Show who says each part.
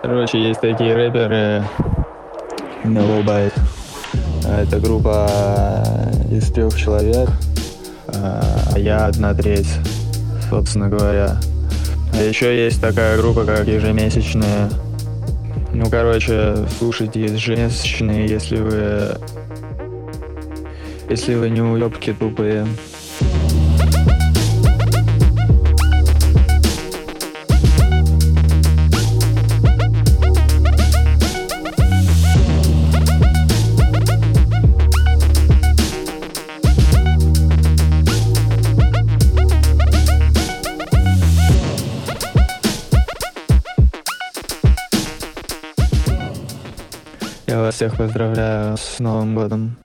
Speaker 1: Короче, есть такие рэперы No Bite. Это группа из 3 человек, а я 1/3, собственно говоря. А еще есть такая группа, как Ежемесячные. Ну, короче, слушайте Ежемесячные, если вы не уёбки тупые. Я вас всех поздравляю с Новым годом.